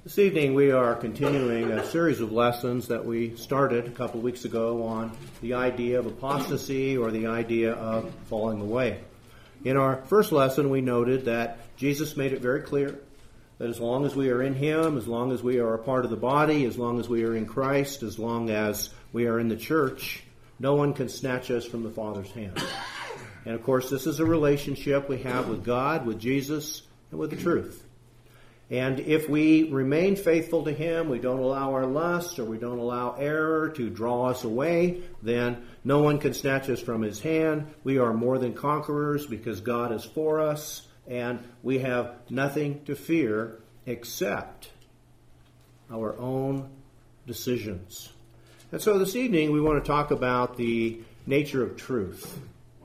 This evening we are continuing a series of lessons that we started a couple of weeks ago on the idea of apostasy or the idea of falling away. In our first lesson we noted that Jesus made it very clear that as long as we are in Him, as long as we are a part of the body, as long as we are in Christ, as long as we are in the church, no one can snatch us from the Father's hand. And of course this is a relationship we have with God, with Jesus, and with the truth. And if we remain faithful to Him, we don't allow our lust or we don't allow error to draw us away, then no one can snatch us from His hand. We are more than conquerors because God is for us, and we have nothing to fear except our own decisions. And so this evening we want to talk about the nature of truth.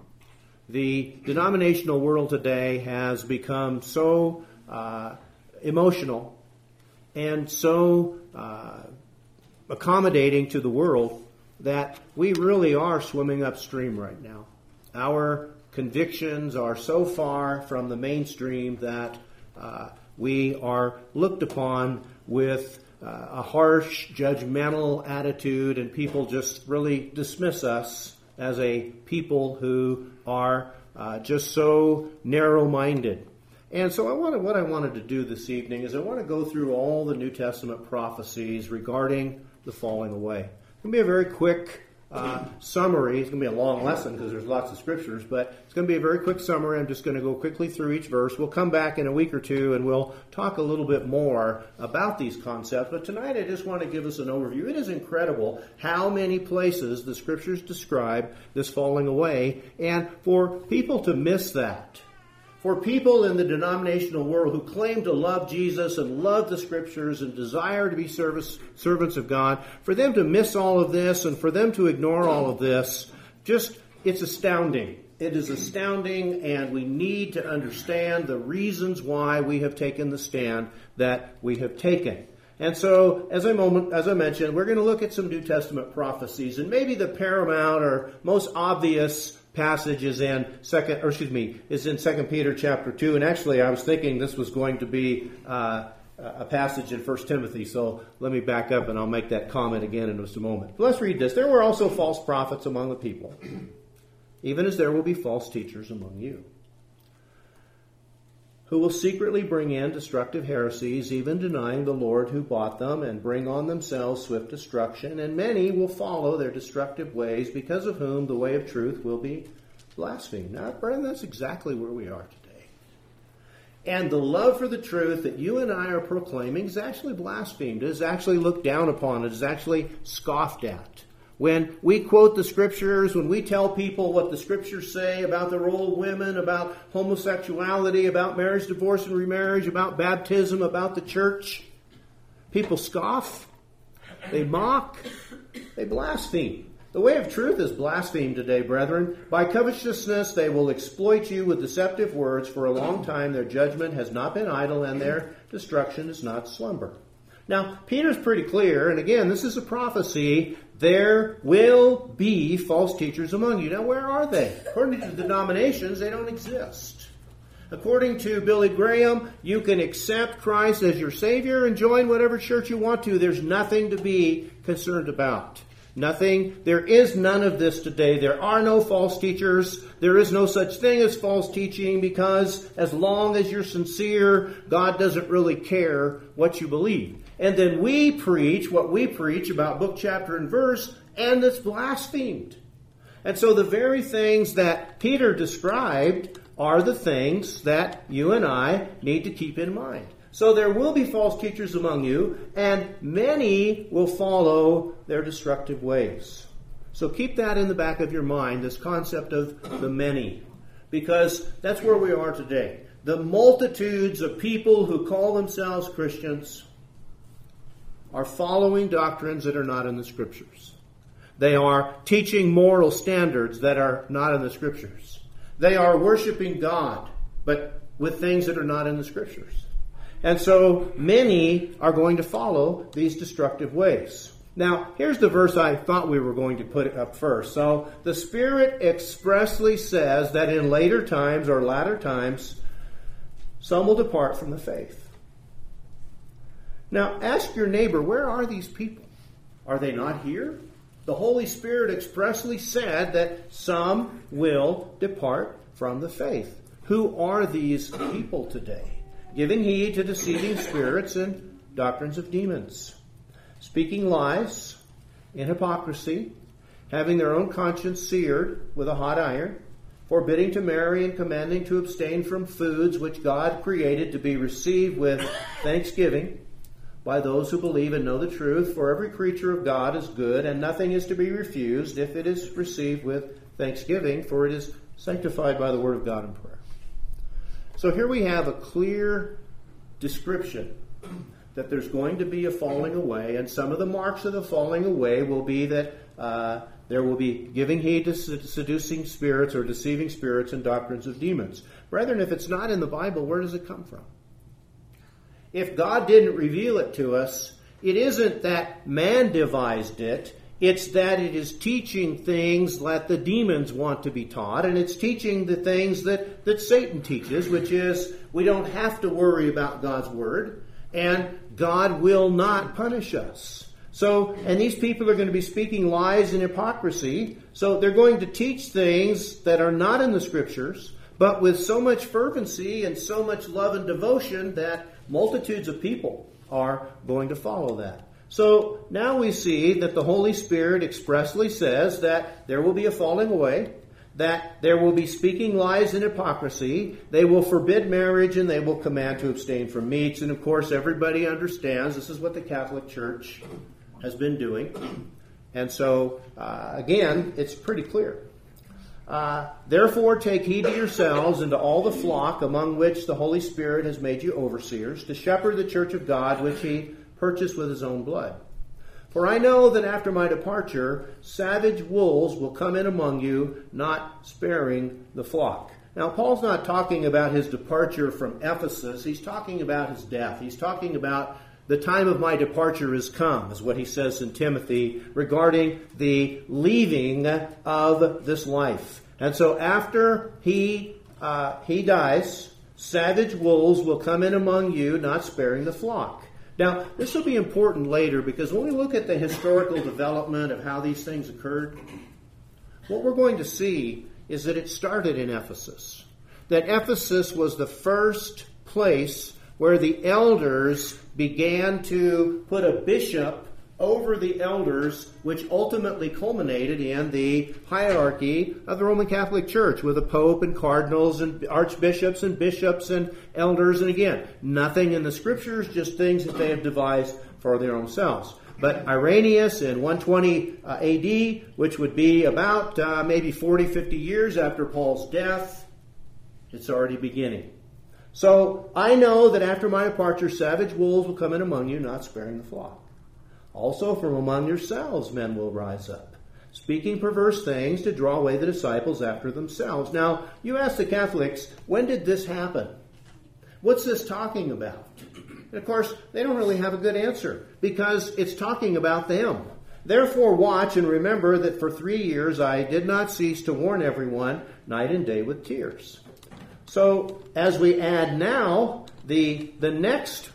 The denominational world today has become so emotional and so accommodating to the world that we really are swimming upstream right now. Our convictions are so far from the mainstream that we are looked upon with a harsh, judgmental attitude, and people just really dismiss us as a people who are just so narrow-minded. And so what I wanted to do this evening is I want to go through all the New Testament prophecies regarding the falling away. It's going to be a very quick summary. It's going to be a long lesson because there's lots of scriptures, but it's going to be a very quick summary. I'm just going to go quickly through each verse. We'll come back in a week or two and we'll talk a little bit more about these concepts. But tonight I just want to give us an overview. It is incredible how many places the scriptures describe this falling away, and for people to miss that. For people in the denominational world who claim to love Jesus and love the Scriptures and desire to be servants of God, for them to miss all of this and for them to ignore all of this, it's astounding. It is astounding, and we need to understand the reasons why we have taken the stand that we have taken. And so, as I mentioned, we're going to look at some New Testament prophecies, and maybe the paramount or most obvious passage is in 2 Peter chapter 2. And actually, I was thinking this was going to be a passage in 1 Timothy. So let me back up and I'll make that comment again in just a moment. But let's read this. There were also false prophets among the people, even as there will be false teachers among you, who will secretly bring in destructive heresies, even denying the Lord who bought them, and bring on themselves swift destruction. And many will follow their destructive ways, because of whom the way of truth will be blasphemed. Now, brethren, that's exactly where we are today. And the love for the truth that you and I are proclaiming is actually blasphemed. It is actually looked down upon. It is actually scoffed at. When we quote the Scriptures, when we tell people what the Scriptures say about the role of women, about homosexuality, about marriage, divorce, and remarriage, about baptism, about the church, people scoff, they mock, they blaspheme. The way of truth is blasphemed today, brethren. By covetousness they will exploit you with deceptive words. For a long time their judgment has not been idle, and their destruction is not slumber. Now, Peter's pretty clear, and again, this is a prophecy. There will be false teachers among you. Now, where are they? According to the denominations, they don't exist. According to Billy Graham, you can accept Christ as your Savior and join whatever church you want to. There's nothing to be concerned about. Nothing. There is none of this today. There are no false teachers. There is no such thing as false teaching, because as long as you're sincere, God doesn't really care what you believe. And then we preach what we preach about book, chapter, and verse, and it's blasphemed. And so the very things that Peter described are the things that you and I need to keep in mind. So there will be false teachers among you, and many will follow their destructive ways. So keep that in the back of your mind, this concept of the many, because that's where we are today. The multitudes of people who call themselves Christians are following doctrines that are not in the Scriptures. They are teaching moral standards that are not in the Scriptures. They are worshiping God, but with things that are not in the Scriptures. And so many are going to follow these destructive ways. Now, here's the verse I thought we were going to put up first. So, the Spirit expressly says that in later times or latter times, some will depart from the faith. Now, ask your neighbor, where are these people? Are they not here? The Holy Spirit expressly said that some will depart from the faith. Who are these people today? Giving heed to deceiving spirits and doctrines of demons, speaking lies in hypocrisy, having their own conscience seared with a hot iron, forbidding to marry and commanding to abstain from foods which God created to be received with thanksgiving by those who believe and know the truth. For every creature of God is good, and nothing is to be refused if it is received with thanksgiving, for it is sanctified by the word of God and prayer. So here we have a clear description that there's going to be a falling away, and some of the marks of the falling away will be that there will be giving heed to seducing spirits or deceiving spirits and doctrines of demons. Brethren, if it's not in the Bible, where does it come from? If God didn't reveal it to us, it isn't that man devised it. It's that it is teaching things that the demons want to be taught, and it's teaching the things that Satan teaches, which is we don't have to worry about God's word, and God will not punish us. So, and these people are going to be speaking lies and hypocrisy, so they're going to teach things that are not in the Scriptures, but with so much fervency and so much love and devotion that multitudes of people are going to follow that. So now we see that the Holy Spirit expressly says that there will be a falling away, that there will be speaking lies and hypocrisy, they will forbid marriage, and they will command to abstain from meats. And of course everybody understands this is what the Catholic Church has been doing. And so, again, it's pretty clear. Therefore take heed to yourselves and to all the flock among which the Holy Spirit has made you overseers, to shepherd the church of God which he purchased with his own blood. For I know that after my departure, savage wolves will come in among you, not sparing the flock. Now, Paul's not talking about his departure from Ephesus. He's talking about his death. He's talking about the time of my departure is come, is what he says in Timothy regarding the leaving of this life. And so after he dies, savage wolves will come in among you, not sparing the flock. Now, this will be important later, because when we look at the historical development of how these things occurred, what we're going to see is that it started in Ephesus. That Ephesus was the first place where the elders began to put a bishop over the elders, which ultimately culminated in the hierarchy of the Roman Catholic Church with a pope and cardinals and archbishops and bishops and elders. And again, nothing in the scriptures, just things that they have devised for their own selves. But Irenaeus in 120 AD, which would be about maybe 40, 50 years after Paul's death, it's already beginning. So I know that after my departure, savage wolves will come in among you, not sparing the flock. Also from among yourselves men will rise up, speaking perverse things to draw away the disciples after themselves. Now, you ask the Catholics, when did this happen? What's this talking about? And of course, they don't really have a good answer, because it's talking about them. Therefore watch and remember that for 3 years I did not cease to warn everyone night and day with tears. So as we add now the next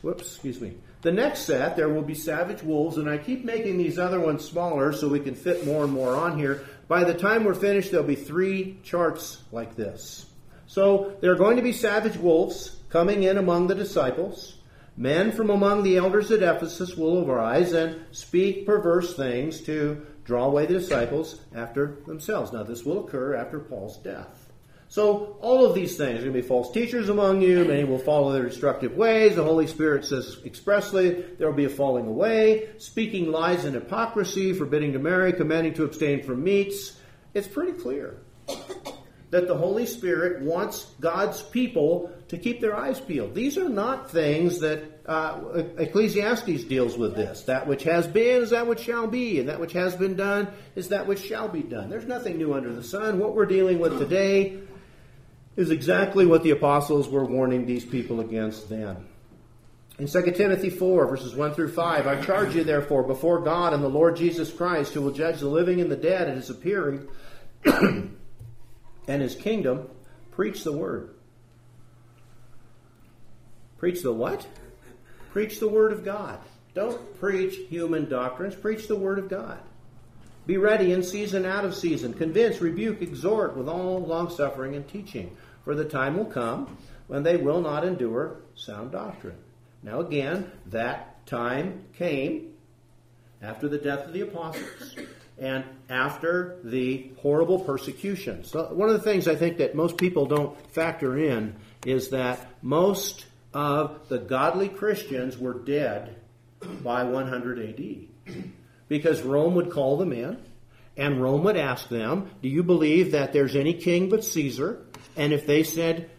set, there will be savage wolves, and I keep making these other ones smaller so we can fit more and more on here. By the time we're finished, there'll be 3 charts like this. So there are going to be savage wolves coming in among the disciples. Men from among the elders at Ephesus will arise and speak perverse things to draw away the disciples after themselves. Now this will occur after Paul's death. So all of these things, there are going to be false teachers among you, many will follow their destructive ways. The Holy Spirit says expressly there will be a falling away, speaking lies and hypocrisy, forbidding to marry, commanding to abstain from meats. It's pretty clear that the Holy Spirit wants God's people to keep their eyes peeled. These are not things that Ecclesiastes deals with this. That which has been is that which shall be, and that which has been done is that which shall be done. There's nothing new under the sun. What we're dealing with today is exactly what the apostles were warning these people against then. In 2 Timothy 4, verses 1 through 5, I charge you therefore before God and the Lord Jesus Christ, who will judge the living and the dead at his appearing and his kingdom, preach the word. Preach the what? Preach the Word of God. Don't preach human doctrines. Preach the Word of God. Be ready in season, out of season. Convince, rebuke, exhort with all longsuffering and teaching. For the time will come when they will not endure sound doctrine. Now again, that time came after the death of the apostles and after the horrible persecution. So one of the things I think that most people don't factor in is that most of the godly Christians were dead by 100 AD. Because Rome would call them in, and Rome would ask them, do you believe that there's any king but Caesar? And if they said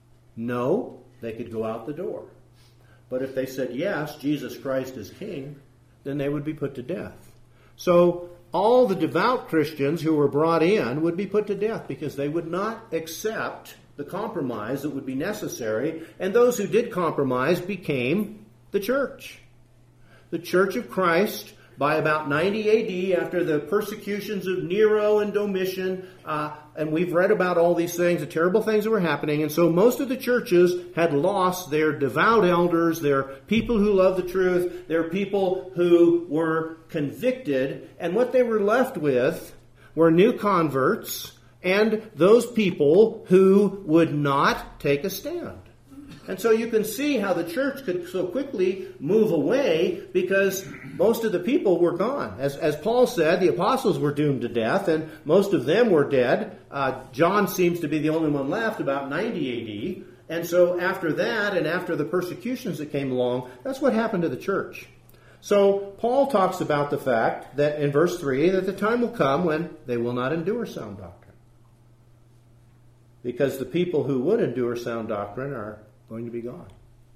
no, they could go out the door. But if they said yes, Jesus Christ is king, then they would be put to death. So all the devout Christians who were brought in would be put to death because they would not accept the compromise that would be necessary. And those who did compromise became the church. The Church of Christ, by about 90 AD, after the persecutions of Nero and Domitian, and we've read about all these things, the terrible things that were happening, and so most of the churches had lost their devout elders, their people who loved the truth, their people who were convicted, and what they were left with were new converts and those people who would not take a stand. And so you can see how the church could so quickly move away because most of the people were gone. As Paul said, the apostles were doomed to death, and most of them were dead. John seems to be the only one left, about 90 AD. And so after that, and after the persecutions that came along, that's what happened to the church. So Paul talks about the fact that in verse 3, that the time will come when they will not endure sound doctrine. Because the people who would endure sound doctrine are going to be gone.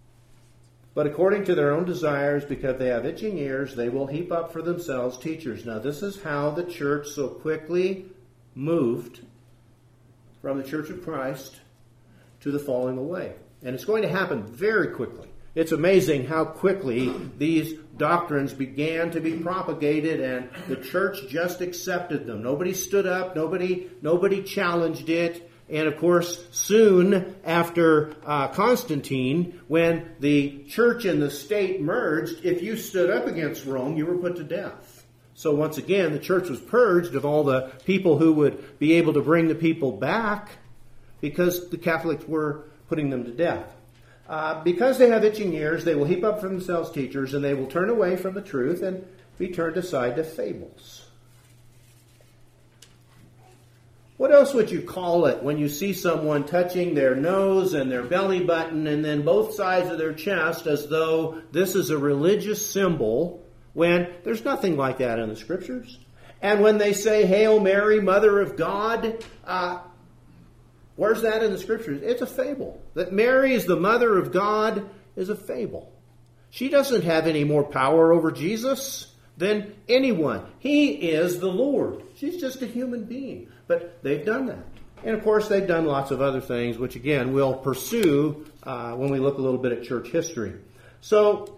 But according to their own desires, because they have itching ears, they will heap up for themselves teachers. Now this is how the church so quickly moved from the Church of Christ to the falling away. And it's going to happen very quickly. It's amazing how quickly these doctrines began to be propagated, and the church just accepted them. Nobody stood up, nobody challenged it. And of course, soon after Constantine, when the church and the state merged, if you stood up against Rome, you were put to death. So once again, the church was purged of all the people who would be able to bring the people back because the Catholics were putting them to death. Because they have itching ears, they will heap up for themselves teachers, and they will turn away from the truth and be turned aside to fables. What else would you call it when you see someone touching their nose and their belly button and then both sides of their chest as though this is a religious symbol when there's nothing like that in the Scriptures? And when they say, Hail Mary, Mother of God, where's that in the Scriptures? It's a fable. That Mary is the Mother of God is a fable. She doesn't have any more power over Jesus than anyone. He is the Lord. She's just a human being. But they've done that. And of course, they've done lots of other things, which again, we'll pursue when we look a little bit at church history. So,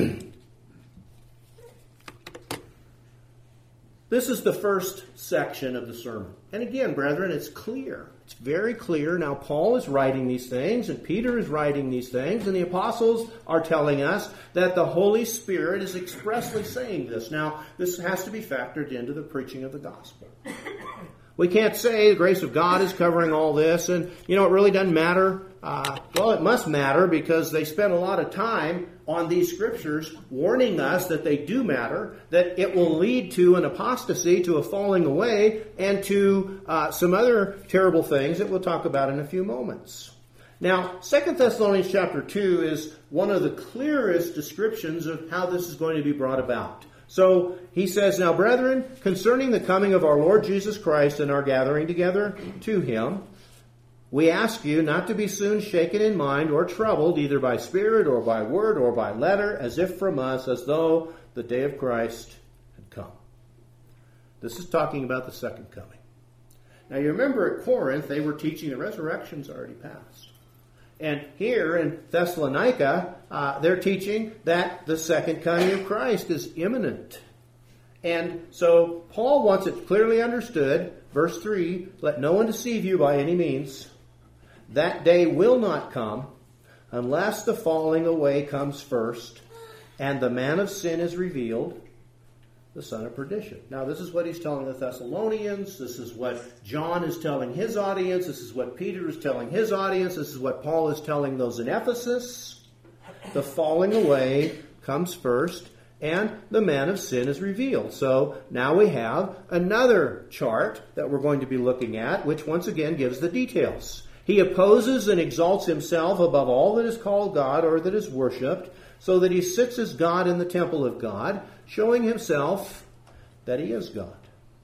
this is the first section of the sermon. And again, brethren, it's clear. It's very clear. Now, Paul is writing these things, and Peter is writing these things, and the apostles are telling us that the Holy Spirit is expressly saying this. Now, this has to be factored into the preaching of the gospel. We can't say the grace of God is covering all this, and, it really doesn't matter. Well, it must matter because they spent a lot of time on these scriptures warning us that they do matter, that it will lead to an apostasy, to a falling away, and to some other terrible things that we'll talk about in a few moments. Now, 2 Thessalonians chapter 2 is one of the clearest descriptions of how this is going to be brought about. So he says, Now, brethren, concerning the coming of our Lord Jesus Christ and our gathering together to him, we ask you not to be soon shaken in mind or troubled, either by spirit or by word or by letter, as if from us, as though the day of Christ had come. This is talking about the second coming. Now, you remember at Corinth, they were teaching the resurrection's already passed. And here in Thessalonica, they're teaching that the second coming of Christ is imminent. And so Paul wants it clearly understood. Verse 3, Let no one deceive you by any means. That day will not come unless the falling away comes first, and the man of sin is revealed, the son of perdition. Now, this is what he's telling the Thessalonians. This is what John is telling his audience. This is what Peter is telling his audience. This is what Paul is telling those in Ephesus. The falling away comes first, and the man of sin is revealed. So now we have another chart that we're going to be looking at, which once again gives the details. He opposes and exalts himself above all that is called God or that is worshipped, so that he sits as God in the temple of God, showing himself that he is God.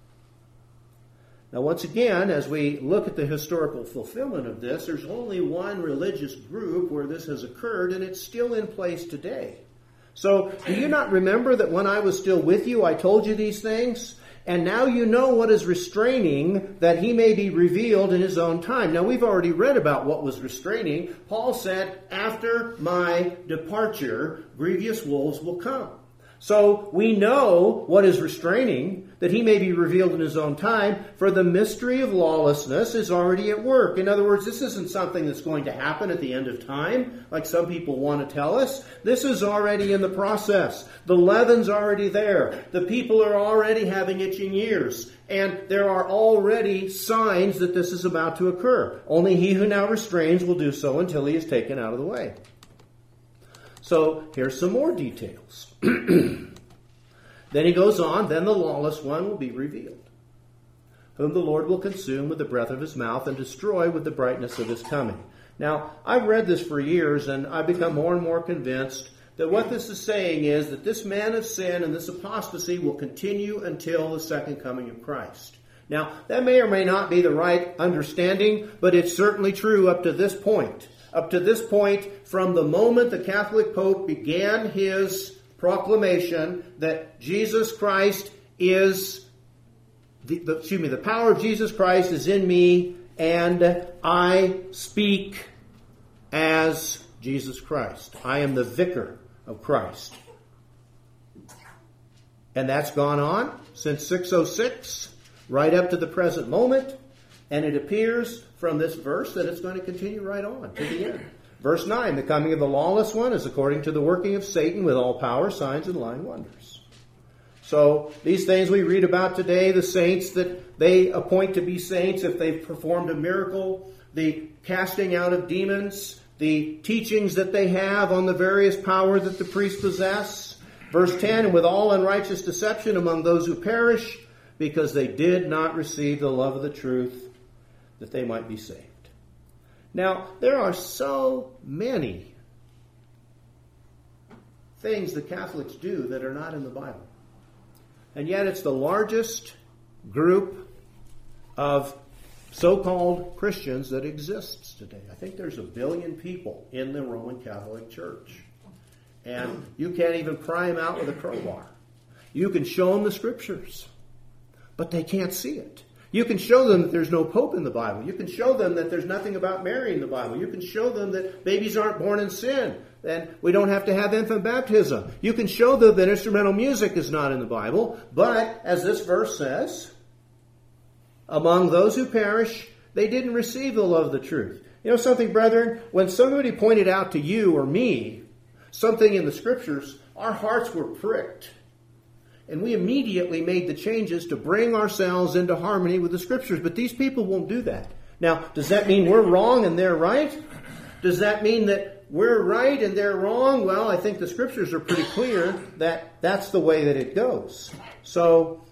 Now, once again, as we look at the historical fulfillment of this, there's only one religious group where this has occurred, and it's still in place today. So, do you not remember that when I was still with you, I told you these things? And now you know what is restraining, that he may be revealed in his own time. Now, we've already read about what was restraining. Paul said, after my departure, grievous wolves will come. So we know what is restraining, that he may be revealed in his own time, for the mystery of lawlessness is already at work. In other words, this isn't something that's going to happen at the end of time, like some people want to tell us. This is already in the process. The leaven's already there. The people are already having itching ears. And there are already signs that this is about to occur. Only he who now restrains will do so until he is taken out of the way. So here's some more details. Then he goes on, then the lawless one will be revealed, whom the Lord will consume with the breath of his mouth and destroy with the brightness of his coming. Now, I've read this for years, and I've become more and more convinced that what this is saying is that this man of sin and this apostasy will continue until the second coming of Christ. Now, that may or may not be the right understanding, but it's certainly true up to this point. Up to this point, from the moment the Catholic Pope began his proclamation that Jesus Christ is, the power of Jesus Christ is in me, and I speak as Jesus Christ. I am the vicar of Christ. And that's gone on since 606, right up to the present moment, and it appears from this verse that it's going to continue right on to the end. Verse 9, the coming of the lawless one is according to the working of Satan with all power, signs, and lying wonders. So these things we read about today, the saints that they appoint to be saints if they've performed a miracle, the casting out of demons, the teachings that they have on the various power that the priests possess. Verse 10, and with all unrighteous deception among those who perish, because they did not receive the love of the truth, that they might be saved. Now, there are so many things the Catholics do that are not in the Bible. And yet it's the largest group of so-called Christians that exists today. I think there's 1 billion people in the Roman Catholic Church. And you can't even pry them out with a crowbar. You can show them the Scriptures, but they can't see it. You can show them that there's no Pope in the Bible. You can show them that there's nothing about Mary in the Bible. You can show them that babies aren't born in sin, and we don't have to have infant baptism. You can show them that instrumental music is not in the Bible, but, as this verse says, among those who perish, they didn't receive the love of the truth. You know something, brethren? When somebody pointed out to you or me something in the Scriptures, our hearts were pricked. And we immediately made the changes to bring ourselves into harmony with the Scriptures. But these people won't do that. Now, does that mean we're wrong and they're right? Does that mean that we're right and they're wrong? Well, I think the Scriptures are pretty clear that that's the way that it goes. So,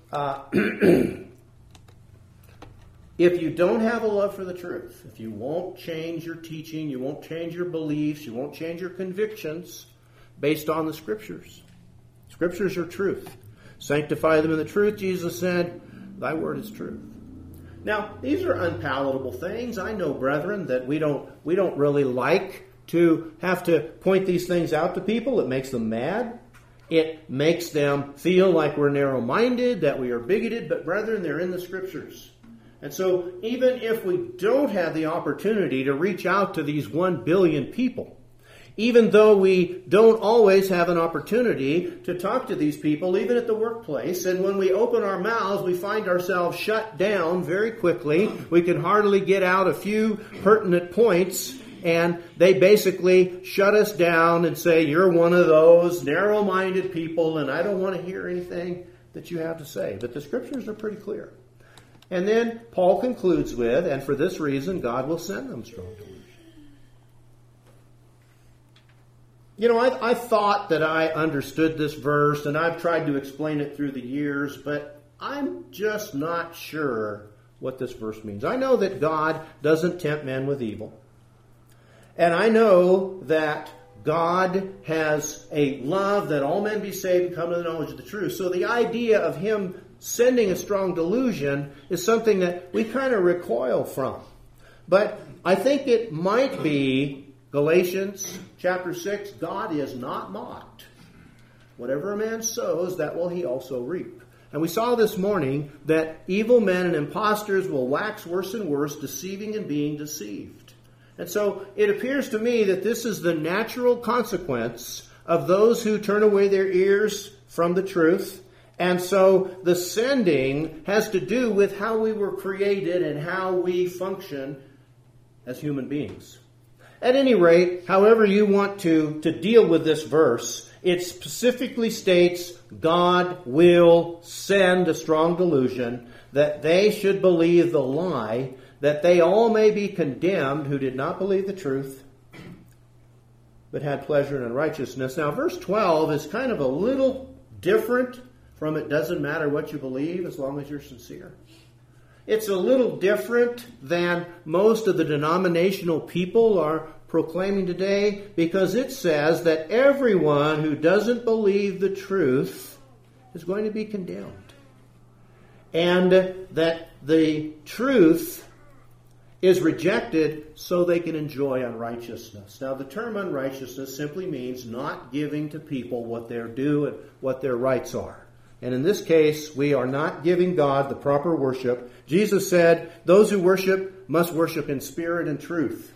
if you don't have a love for the truth, if you won't change your teaching, you won't change your beliefs, you won't change your convictions based on the Scriptures. Scriptures are truth. Sanctify them in the truth, Jesus said, thy word is truth. Now, these are unpalatable things. I know, brethren, that we don't really like to have to point these things out to people. It makes them mad. It makes them feel like we're narrow-minded, that we are bigoted. But, brethren, they're in the Scriptures. And so, even if we don't have the opportunity to reach out to these 1 billion people, even though we don't always have an opportunity to talk to these people, even at the workplace, and when we open our mouths, we find ourselves shut down very quickly. We can hardly get out a few pertinent points. and they basically shut us down and say, you're one of those narrow-minded people, and I don't want to hear anything that you have to say. But the Scriptures are pretty clear. And then Paul concludes with, and for this reason, God will send them strong delusion. I thought that I understood this verse, and I've tried to explain it through the years, but I'm just not sure what this verse means. I know that God doesn't tempt men with evil. And I know that God has a love that all men be saved and come to the knowledge of the truth. So the idea of Him sending a strong delusion is something that we kind of recoil from. But I think it might be Galatians chapter 6, God is not mocked. Whatever a man sows, that will he also reap. And we saw this morning that evil men and impostors will wax worse and worse, deceiving and being deceived. And so it appears to me that this is the natural consequence of those who turn away their ears from the truth. And so the sending has to do with how we were created and how we function as human beings. At any rate, however you want to deal with this verse, it specifically states God will send a strong delusion that they should believe the lie, that they all may be condemned who did not believe the truth, but had pleasure in unrighteousness. Now, verse 12 is kind of a little different from it doesn't matter what you believe as long as you're sincere. It's a little different than most of the denominational people are proclaiming today, because it says that everyone who doesn't believe the truth is going to be condemned. And that the truth is rejected so they can enjoy unrighteousness. Now, the term unrighteousness simply means not giving to people what they're due and what their rights are. And in this case, we are not giving God the proper worship. Jesus said, those who worship must worship in spirit and truth.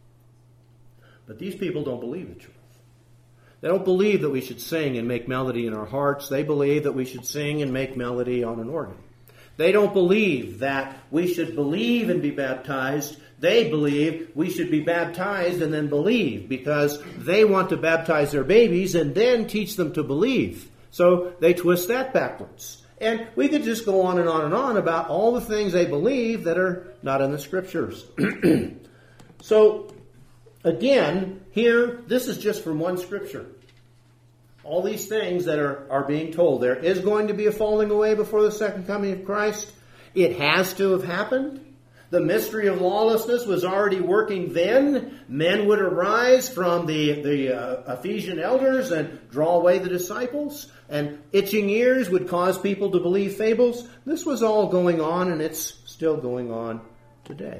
But these people don't believe the truth. They don't believe that we should sing and make melody in our hearts. They believe that we should sing and make melody on an organ. They don't believe that we should believe and be baptized. They believe we should be baptized and then believe, because they want to baptize their babies and then teach them to believe. So they twist that backwards. And we could just go on and on and on about all the things they believe that are not in the Scriptures. So, again, here, this is just from one Scripture. All these things that are being told. There is going to be a falling away before the second coming of Christ. It has to have happened. The mystery of lawlessness was already working then. Men would arise from the Ephesian elders and draw away the disciples. And itching ears would cause people to believe fables. This was all going on, and it's still going on today.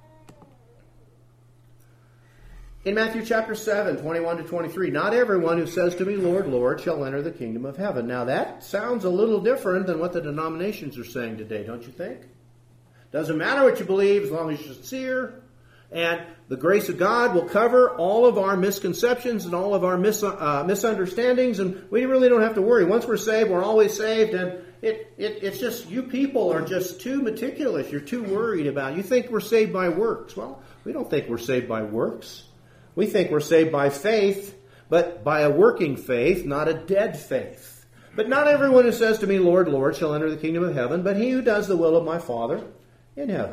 In Matthew chapter 7, 21 to 23, not everyone who says to me, Lord, Lord, shall enter the kingdom of heaven. Now that sounds a little different than what the denominations are saying today, don't you think? Doesn't matter what you believe as long as you're sincere. And the grace of God will cover all of our misconceptions and all of our misunderstandings. And we really don't have to worry. Once we're saved, we're always saved. And it's just, you people are just too meticulous. You're too worried about it. You think we're saved by works. Well, we don't think we're saved by works. We think we're saved by faith, but by a working faith, not a dead faith. But not everyone who says to me, Lord, Lord, shall enter the kingdom of heaven, but he who does the will of my Father in heaven.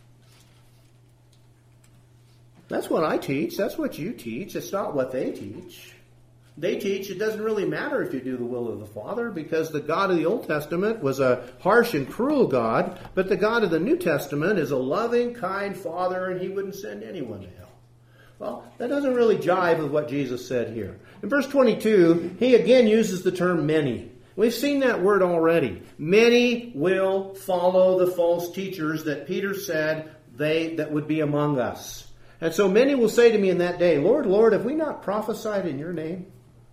That's what I teach. That's what you teach. It's not what they teach. They teach it doesn't really matter if you do the will of the Father, because the God of the Old Testament was a harsh and cruel God, but the God of the New Testament is a loving, kind Father, and he wouldn't send anyone to hell. Well, that doesn't really jive with what Jesus said here. In verse 22, he again uses the term many. We've seen that word already. Many will follow the false teachers that Peter said that would be among us. And so many will say to me in that day, Lord, Lord, have we not prophesied in your name?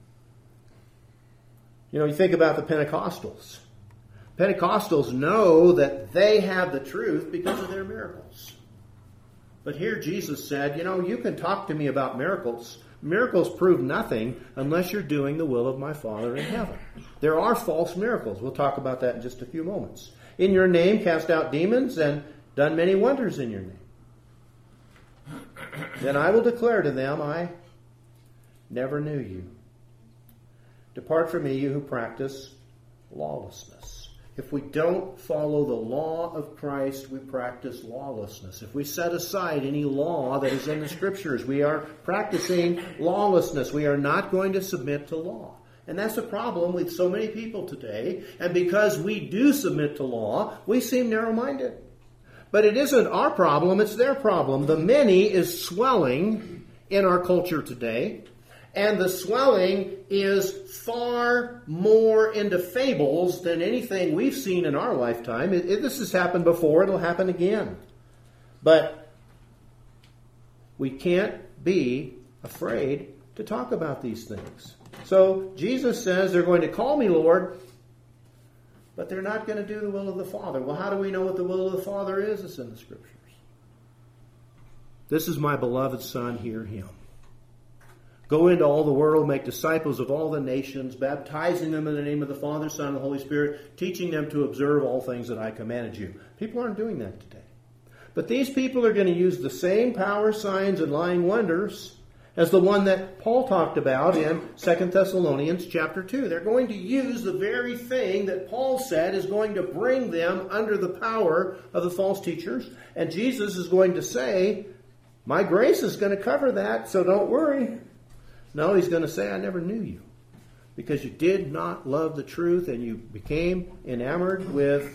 You think about the Pentecostals. Pentecostals know that they have the truth because of their miracles. But here Jesus said, you can talk to me about miracles. Miracles prove nothing unless you're doing the will of my Father in heaven. There are false miracles. We'll talk about that in just a few moments. In your name cast out demons and done many wonders in your name. Then I will declare to them, I never knew you. Depart from me, you who practice lawlessness. If we don't follow the law of Christ, we practice lawlessness. If we set aside any law that is in the Scriptures, we are practicing lawlessness. We are not going to submit to law. And that's a problem with so many people today. And because we do submit to law, we seem narrow-minded. But it isn't our problem, it's their problem. The many is swelling in our culture today. And the swelling is far more into fables than anything we've seen in our lifetime. This has happened before, it'll happen again. But we can't be afraid to talk about these things. So Jesus says they're going to call me Lord, but they're not going to do the will of the Father. Well, how do we know what the will of the Father is? It's in the Scriptures. This is my beloved Son, hear him. Go into all the world, make disciples of all the nations, baptizing them in the name of the Father, Son, and the Holy Spirit, teaching them to observe all things that I commanded you. People aren't doing that today. But these people are going to use the same power, signs, and lying wonders as the one that Paul talked about in 2 Thessalonians chapter 2. They're going to use the very thing that Paul said is going to bring them under the power of the false teachers. And Jesus is going to say, my grace is going to cover that, so don't worry. No, he's going to say, I never knew you. Because you did not love the truth and you became enamored with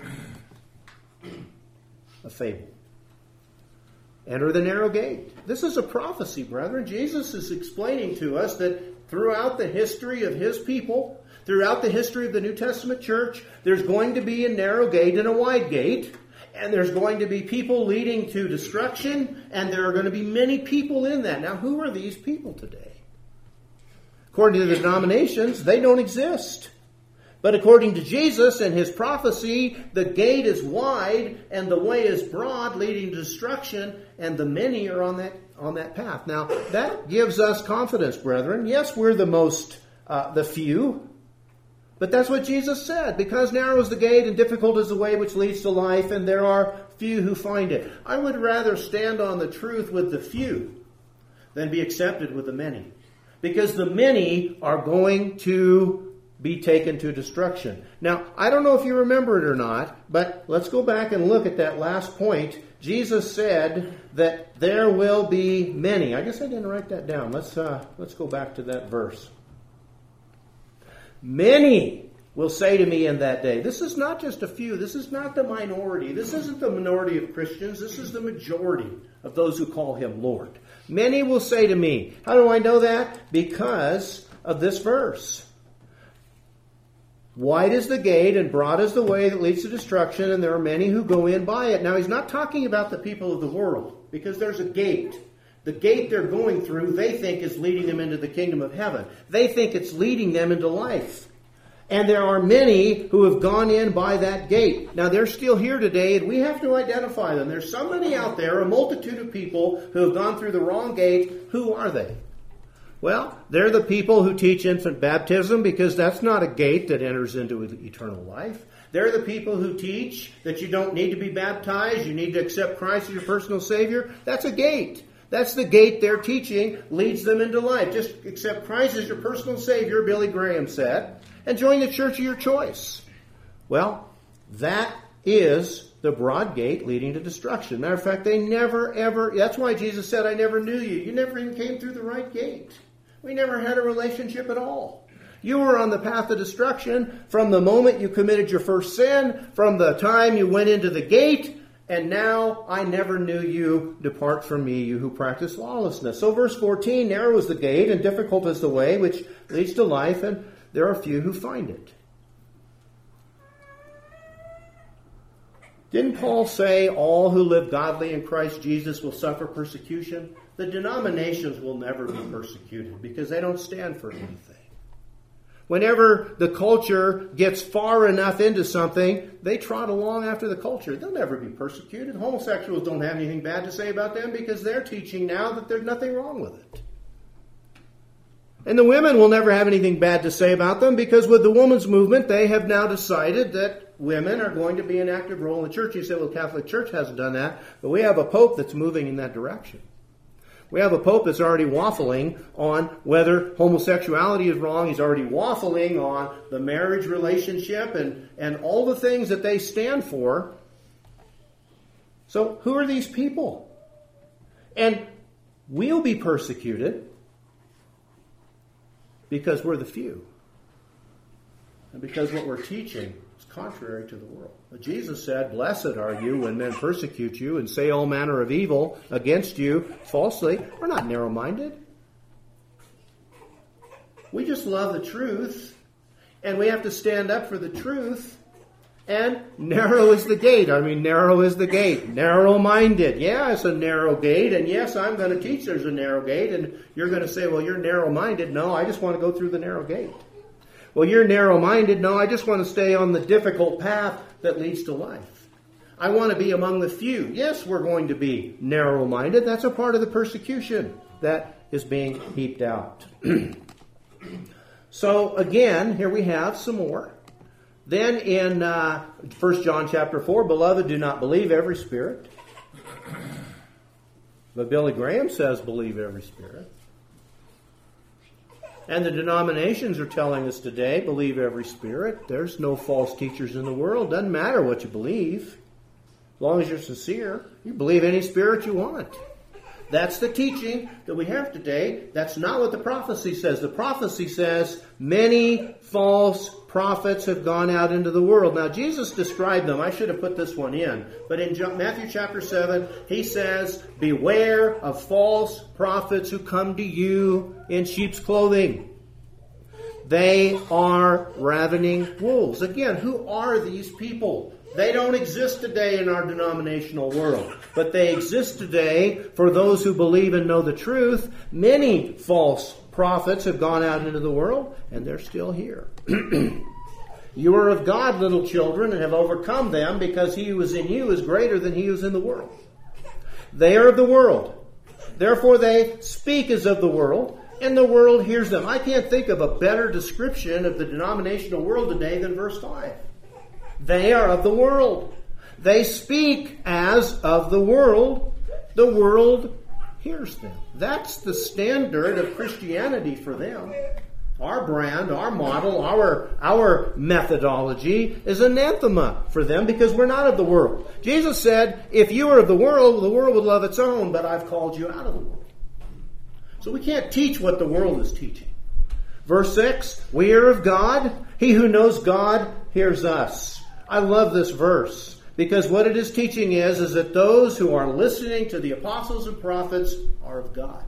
a fable. Enter the narrow gate. This is a prophecy, brethren. Jesus is explaining to us that throughout the history of his people, throughout the history of the New Testament church, there's going to be a narrow gate and a wide gate. And there's going to be people leading to destruction. And there are going to be many people in that. Now, who are these people today? According to the denominations, they don't exist. But according to Jesus and his prophecy, the gate is wide and the way is broad, leading to destruction, and the many are on that path. Now, that gives us confidence, brethren. Yes, we're the few, but that's what Jesus said. Because narrow is the gate and difficult is the way which leads to life, and there are few who find it. I would rather stand on the truth with the few than be accepted with the many. Because the many are going to be taken to destruction. Now, I don't know if you remember it or not, but let's go back and look at that last point. Jesus said that there will be many. I guess I didn't write that down. Let's go back to that verse. Many will say to me in that day. This is not just a few. This is not the minority. This isn't the minority of Christians. This is the majority of those who call him Lord. Many will say to me. How do I know that? Because of this verse. Wide is the gate and broad is the way that leads to destruction, and there are many who go in by it. Now, he's not talking about the people of the world, because there's a gate. The gate they're going through, they think is leading them into the kingdom of heaven. They think it's leading them into life. And there are many who have gone in by that gate. Now, they're still here today, and we have to identify them. There's so many out there, a multitude of people who have gone through the wrong gate. Who are they? Well, they're the people who teach infant baptism, because that's not a gate that enters into eternal life. They're the people who teach that you don't need to be baptized, you need to accept Christ as your personal Savior. That's a gate. That's the gate they're teaching leads them into life. Just accept Christ as your personal Savior, Billy Graham said, and join the church of your choice. Well, that is the broad gate leading to destruction. Matter of fact, they never, ever, that's why Jesus said, I never knew you. You never even came through the right gate. We never had a relationship at all. You were on the path of destruction from the moment you committed your first sin, from the time you went into the gate, and now I never knew you. Depart from me, you who practice lawlessness. So verse 14, narrow is the gate and difficult is the way which leads to life, and there are few who find it. Didn't Paul say all who live godly in Christ Jesus will suffer persecution? The denominations will never be persecuted because they don't stand for anything. Whenever the culture gets far enough into something, they trot along after the culture. They'll never be persecuted. Homosexuals don't have anything bad to say about them because they're teaching now that there's nothing wrong with it. And the women will never have anything bad to say about them because with the women's movement, they have now decided that women are going to be an active role in the church. You say, well, the Catholic Church hasn't done that, but we have a pope that's moving in that direction. We have a pope that's already waffling on whether homosexuality is wrong. He's already waffling on the marriage relationship and all the things that they stand for. So who are these people? And we'll be persecuted because we're the few. And because what we're teaching is contrary to the world. But Jesus said, "Blessed are you when men persecute you and say all manner of evil against you falsely." We're not narrow-minded. We just love the truth. And we have to stand up for the truth. And narrow is the gate. Narrow is the gate. Narrow-minded. Yeah, it's a narrow gate. And yes, I'm going to teach there's a narrow gate. And you're going to say, well, you're narrow-minded. No, I just want to go through the narrow gate. Well, you're narrow-minded. No, I just want to stay on the difficult path that leads to life. I want to be among the few. Yes, we're going to be narrow-minded. That's a part of the persecution that is being heaped out. So, again, here we have some more. Then in 1 John chapter 4, "Beloved, do not believe every spirit." But Billy Graham says believe every spirit. And the denominations are telling us today, believe every spirit. There's no false teachers in the world. Doesn't matter what you believe. As long as you're sincere, you believe any spirit you want. That's the teaching that we have today. That's not what the prophecy says. The prophecy says many false prophets have gone out into the world. Now, Jesus described them. I should have put this one in. But in Matthew chapter 7, he says, "Beware of false prophets who come to you in sheep's clothing. They are ravening wolves." Again, who are these people? They don't exist today in our denominational world, but they exist today for those who believe and know the truth. Many false prophets have gone out into the world, and they're still here. "You are of God, little children, and have overcome them, because he who is in you is greater than he who is in the world." They are of the world. Therefore they speak as of the world, and the world hears them. I can't think of a better description of the denominational world today than verse 5. They are of the world. They speak as of the world. The world hears them. That's the standard of Christianity for them. Our brand, our model, our methodology is anathema for them because we're not of the world. Jesus said, if you are of the world would love its own, but I've called you out of the world. So we can't teach what the world is teaching. Verse 6, "We are of God. He who knows God hears us." I love this verse because what it is teaching is that those who are listening to the apostles and prophets are of God.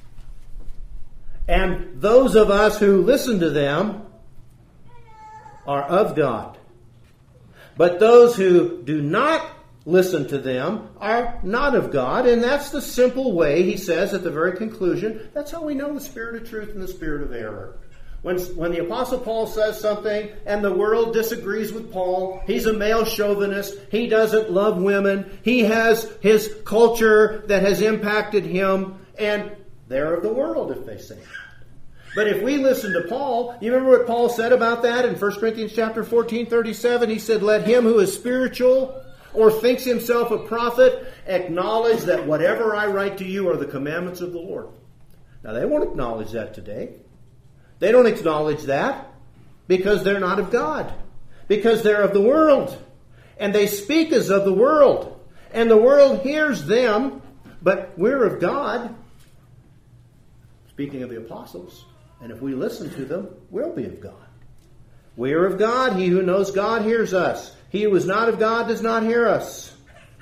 And those of us who listen to them are of God. But those who do not listen to them are not of God. And that's the simple way, he says at the very conclusion, that's how we know the spirit of truth and the spirit of error. When the Apostle Paul says something and the world disagrees with Paul, he's a male chauvinist, he doesn't love women, he has his culture that has impacted him, and they're of the world if they say that. But if we listen to Paul, you remember what Paul said about that in 1 Corinthians chapter 14:37? He said, "Let him who is spiritual or thinks himself a prophet acknowledge that whatever I write to you are the commandments of the Lord." Now they won't acknowledge that today. They don't acknowledge that because they're not of God. Because they're of the world. And they speak as of the world. And the world hears them, but we're of God. Speaking of the apostles. And if we listen to them, we'll be of God. We are of God. He who knows God hears us. He who is not of God does not hear us.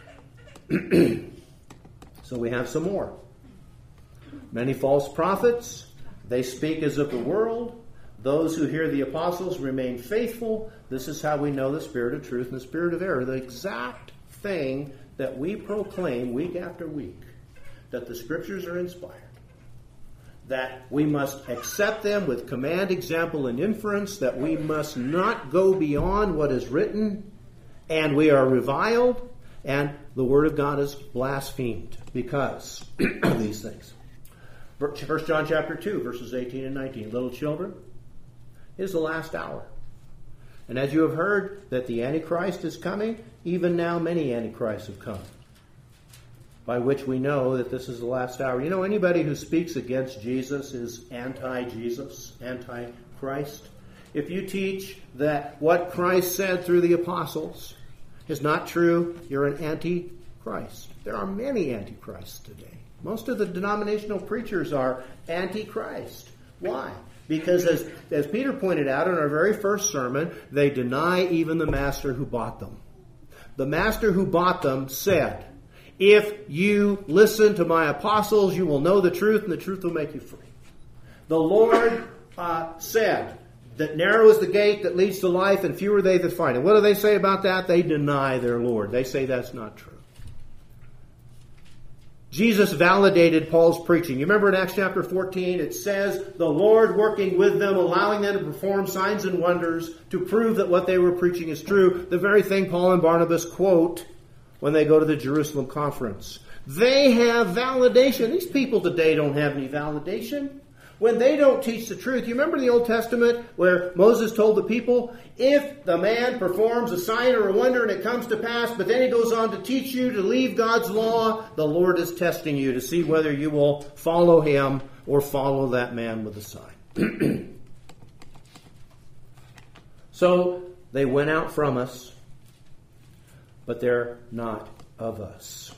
So we have some more. Many false prophets. They speak as of the world. Those who hear the apostles remain faithful. This is how we know the spirit of truth and the spirit of error. The exact thing that we proclaim week after week. That the scriptures are inspired. That we must accept them with command, example, and inference. That we must not go beyond what is written. And we are reviled. And the word of God is blasphemed because of these things. 1 John chapter 2, verses 18 and 19. Little children, it is the last hour. And as you have heard that the Antichrist is coming, even now many Antichrists have come. by which we know that this is the last hour. You know, anybody who speaks against Jesus is anti-Jesus, anti-Christ. If you teach that what Christ said through the apostles is not true, you're an anti-Christ. There are many antichrists today. Most of the denominational preachers are anti-Christ. Why? Because as Peter pointed out in our very first sermon, they deny even the master who bought them. The master who bought them said, if you listen to my apostles, you will know the truth, and the truth will make you free. The Lord said that narrow is the gate that leads to life, and few are they that find it. What do they say about that? They deny their Lord. They say that's not true. Jesus validated Paul's preaching. You remember in Acts chapter 14, it says, the Lord working with them, allowing them to perform signs and wonders to prove that what they were preaching is true. The very thing Paul and Barnabas quote when they go to the Jerusalem conference. They have validation. These people today don't have any validation. When they don't teach the truth, you remember in the Old Testament where Moses told the people, if the man performs a sign or a wonder and it comes to pass, but then he goes on to teach you to leave God's law, the Lord is testing you to see whether you will follow him or follow that man with the sign. So they went out from us, but they're not of us.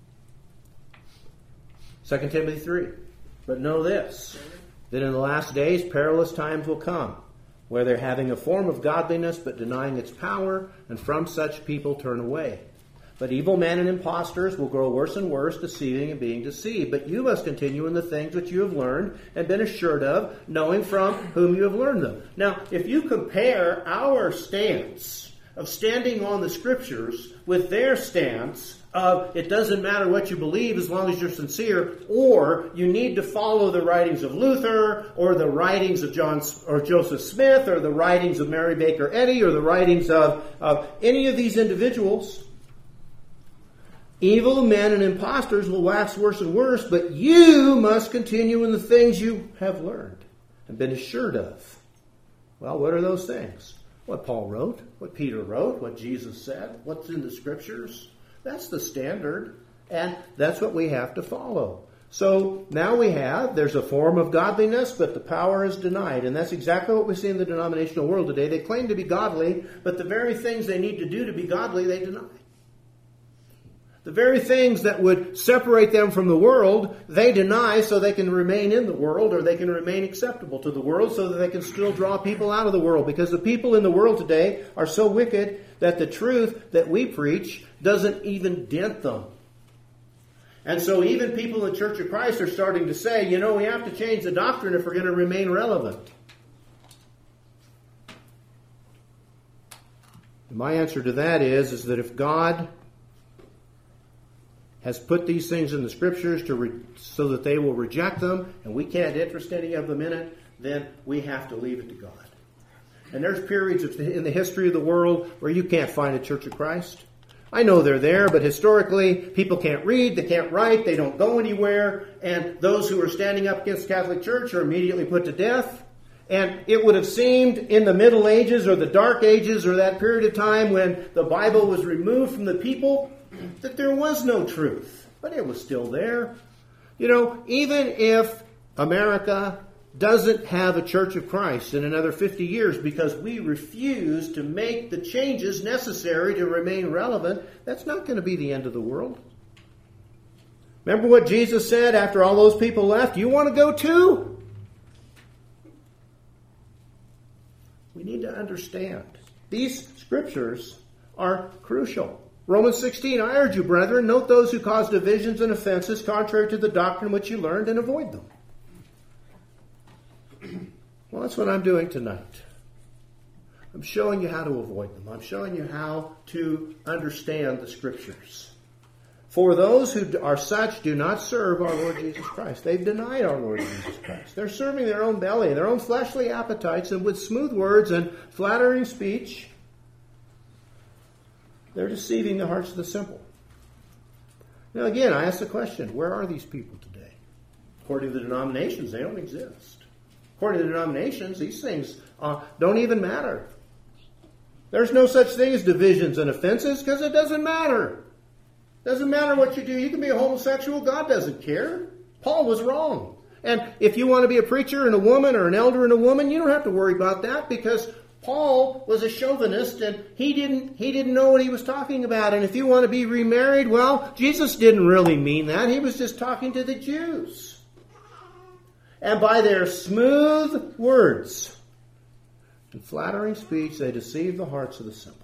2 Timothy 3. But know this, that in the last days perilous times will come, where they're having a form of godliness but denying its power, and from such people turn away. But evil men and impostors will grow worse and worse, deceiving and being deceived. But you must continue in the things which you have learned and been assured of, knowing from whom you have learned them. Now, if you compare our stance of standing on the Scriptures with their stance of it doesn't matter what you believe as long as you're sincere, or you need to follow the writings of Luther, or the writings of Joseph Smith, or the writings of Mary Baker Eddy, or the writings of any of these individuals, evil men and impostors will wax worse and worse, but you must continue in the things you have learned and been assured of. Well, what are those things? What Paul wrote, what Peter wrote, what Jesus said, what's in the Scriptures. That's the standard, and that's what we have to follow. So now there's a form of godliness, but the power is denied. And that's exactly what we see in the denominational world today. They claim to be godly, but the very things they need to do to be godly, they deny. The very things that would separate them from the world, they deny so they can remain in the world, or they can remain acceptable to the world so that they can still draw people out of the world. Because the people in the world today are so wicked that the truth that we preach doesn't even dent them. And so even people in the Church of Christ are starting to say, we have to change the doctrine if we're going to remain relevant. My answer to that is that if God has put these things in the Scriptures so that they will reject them, and we can't interest any of them in it, then we have to leave it to God. And there's periods in the history of the world where you can't find a Church of Christ. I know they're there, but historically, people can't read, they can't write, they don't go anywhere, and those who are standing up against the Catholic Church are immediately put to death. And it would have seemed in the Middle Ages or the Dark Ages or that period of time when the Bible was removed from the people that there was no truth. But it was still there. Even if America doesn't have a Church of Christ in another 50 years because we refuse to make the changes necessary to remain relevant, that's not going to be the end of the world. Remember what Jesus said after all those people left? You want to go too? We need to understand. These Scriptures are crucial. Romans 16, I urge you, brethren, note those who cause divisions and offenses contrary to the doctrine which you learned, and avoid them. Well, that's what I'm doing tonight. I'm showing you how to avoid them. I'm showing you how to understand the Scriptures. For those who are such do not serve our Lord Jesus Christ. They've denied our Lord Jesus Christ. They're serving their own belly, their own fleshly appetites, and with smooth words and flattering speech, they're deceiving the hearts of the simple. Now again, I ask the question, where are these people today? According to the denominations, they don't exist. According to the denominations, these things don't even matter. There's no such thing as divisions and offenses because it doesn't matter. Doesn't matter what you do. You can be a homosexual. God doesn't care. Paul was wrong. And if you want to be a preacher and a woman or an elder and a woman, you don't have to worry about that, because Paul was a chauvinist and he didn't know what he was talking about. And if you want to be remarried, well, Jesus didn't really mean that. He was just talking to the Jews. And by their smooth words and flattering speech, they deceive the hearts of the simple.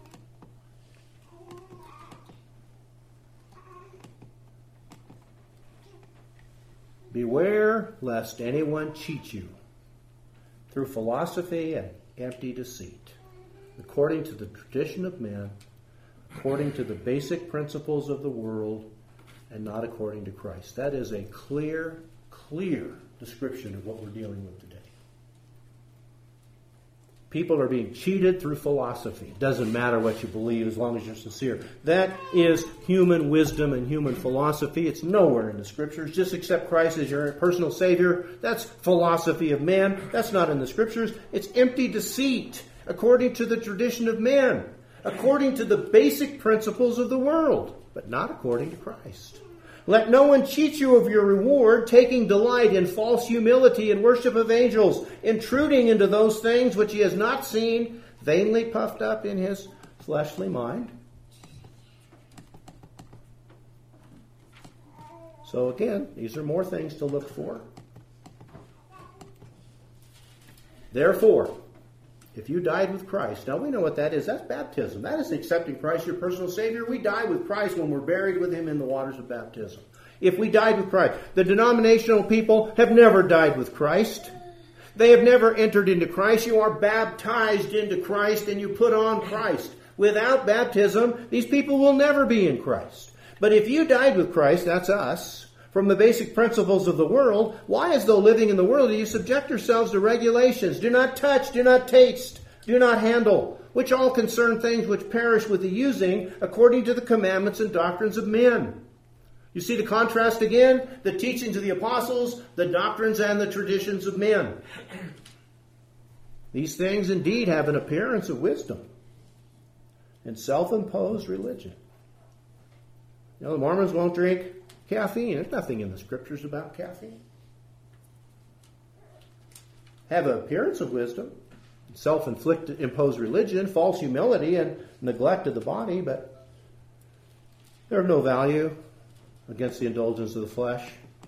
Beware lest anyone cheat you through philosophy and empty deceit, according to the tradition of men, according to the basic principles of the world, and not according to Christ. That is a clear description of what we're dealing with today. People are being cheated through philosophy. It doesn't matter what you believe as long as you're sincere. That is human wisdom and human philosophy. It's nowhere in the Scriptures. Just accept Christ as your personal Savior. That's philosophy of man. That's not in the Scriptures. It's empty deceit according to the tradition of men, according to the basic principles of the world, but not according to Christ. Let no one cheat you of your reward, taking delight in false humility and worship of angels, intruding into those things which he has not seen, vainly puffed up in his fleshly mind. So again, these are more things to look for. Therefore, if you died with Christ, now we know what that is. That's baptism. That is accepting Christ, your personal Savior. We die with Christ when we're buried with Him in the waters of baptism. If we died with Christ. The denominational people have never died with Christ. They have never entered into Christ. You are baptized into Christ and you put on Christ. Without baptism, these people will never be in Christ. But if you died with Christ, that's us, from the basic principles of the world, why, as though living in the world, do you subject yourselves to regulations? Do not touch, do not taste, do not handle, which all concern things which perish with the using, according to the commandments and doctrines of men. You see the contrast again? The teachings of the apostles, the doctrines and the traditions of men. These things indeed have an appearance of wisdom and self-imposed religion. You know, the Mormons won't drink caffeine. There's nothing in the Scriptures about caffeine. Have an appearance of wisdom, self-inflicted, imposed religion, false humility, and neglect of the body, but they're of no value against the indulgence of the flesh.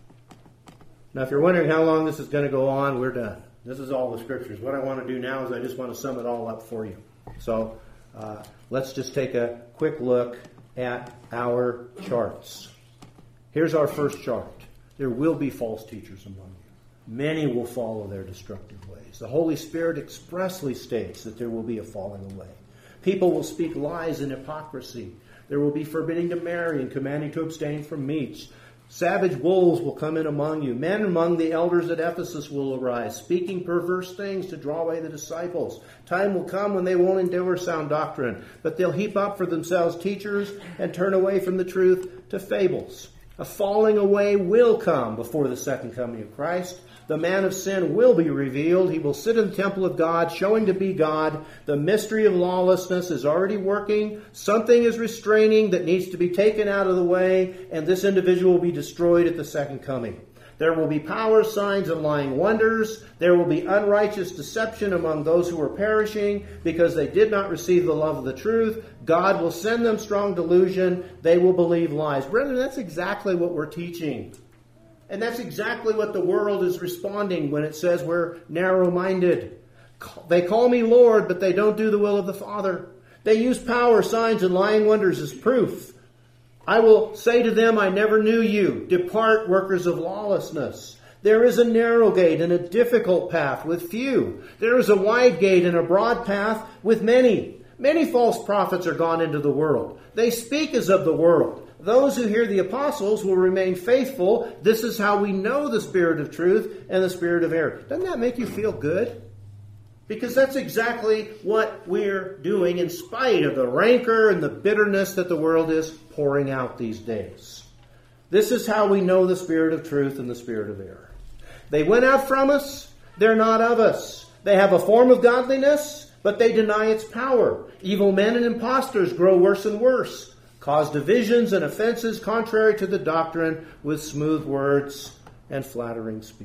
Now, if you're wondering how long this is going to go on, we're done. This is all the Scriptures. What I want to do now is I just want to sum it all up for you. So let's just take a quick look at our charts. Here's our first chart. There will be false teachers among you. Many will follow their destructive ways. The Holy Spirit expressly states that there will be a falling away. People will speak lies and hypocrisy. There will be forbidding to marry and commanding to abstain from meats. Savage wolves will come in among you. Men among the elders at Ephesus will arise, speaking perverse things to draw away the disciples. Time will come when they won't endure sound doctrine, but they'll heap up for themselves teachers and turn away from the truth to fables. A falling away will come before the second coming of Christ. The man of sin will be revealed. He will sit in the temple of God, showing to be God. The mystery of lawlessness is already working. Something is restraining that needs to be taken out of the way, and this individual will be destroyed at the second coming. There will be power, signs, and lying wonders. There will be unrighteous deception among those who are perishing because they did not receive the love of the truth. God will send them strong delusion. They will believe lies. Brethren, that's exactly what we're teaching. And that's exactly what the world is responding when it says we're narrow-minded. They call me Lord, but they don't do the will of the Father. They use power, signs, and lying wonders as proof. I will say to them, I never knew you. Depart, workers of lawlessness. There is a narrow gate and a difficult path with few. There is a wide gate and a broad path with many. Many false prophets are gone into the world. They speak as of the world. Those who hear the apostles will remain faithful. This is how we know the spirit of truth and the spirit of error. Doesn't that make you feel good? Because that's exactly what we're doing in spite of the rancor and the bitterness that the world is pouring out these days. This is how we know the spirit of truth and the spirit of error. They went out from us. They're not of us. They have a form of godliness, but they deny its power. Evil men and impostors grow worse and worse. cause divisions and offenses contrary to the doctrine with smooth words and flattering speech.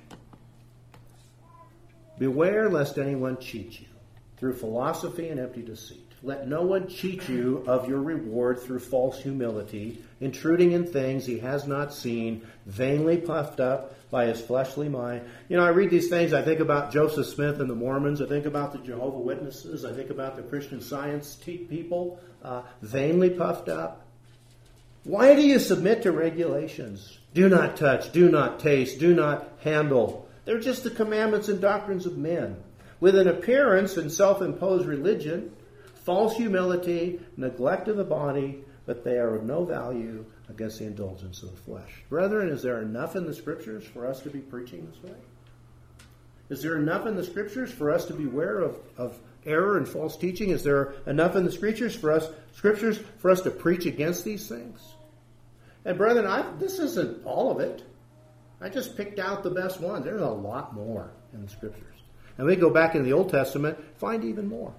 Beware lest anyone cheat you through philosophy and empty deceit. Let no one cheat you of your reward through false humility, intruding in things he has not seen, vainly puffed up by his fleshly mind. You know, I read these things, I think about Joseph Smith and the Mormons, I think about the Jehovah's Witnesses, I think about the Christian Science people, vainly puffed up. Why do you submit to regulations? Do not touch, do not taste, do not handle. They're just the commandments and doctrines of men, with an appearance and self-imposed religion, false humility, neglect of the body, but they are of no value against the indulgence of the flesh. Brethren, is there enough in the Scriptures for us to be preaching this way? Is there enough in the Scriptures for us to beware of error and false teaching? Is there enough in the Scriptures for us to preach against these things? And brethren, this isn't all of it. I just picked out the best ones. There's a lot more in the Scriptures. And we go back in the Old Testament, find even more.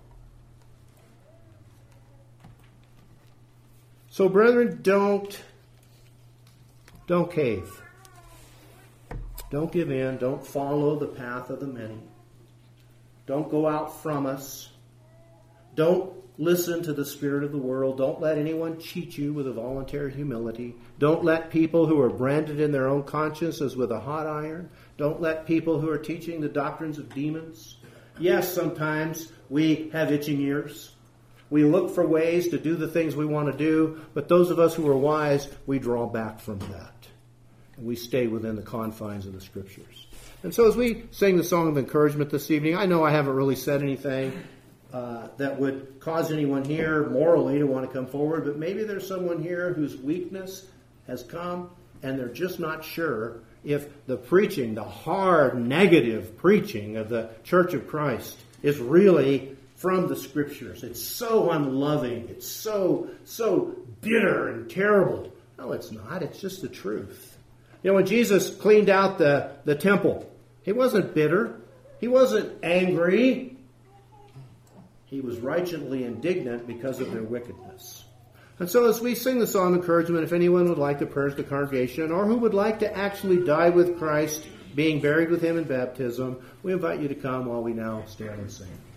So, brethren, don't cave. Don't give in. Don't follow the path of the many. Don't go out from us. Don't listen to the spirit of the world. Don't let anyone cheat you with a voluntary humility. Don't let people who are branded in their own conscience as with a hot iron. Don't let people who are teaching the doctrines of demons. Yes, sometimes we have itching ears. We look for ways to do the things we want to do, but those of us who are wise, we draw back from that. And we stay within the confines of the Scriptures. And so as we sing the song of encouragement this evening, I know I haven't really said anything that would cause anyone here morally to want to come forward, but maybe there's someone here whose weakness has come and they're just not sure if the preaching, the hard, negative preaching of the Church of Christ is really from the Scriptures. It's so unloving. It's so bitter and terrible. No, it's not. It's just the truth. You know, when Jesus cleaned out the temple, he wasn't bitter. He wasn't angry. He was righteously indignant because of their wickedness. And so as we sing the song of encouragement, if anyone would like to purge the congregation or who would like to actually die with Christ, being buried with him in baptism, we invite you to come while we now stand and sing.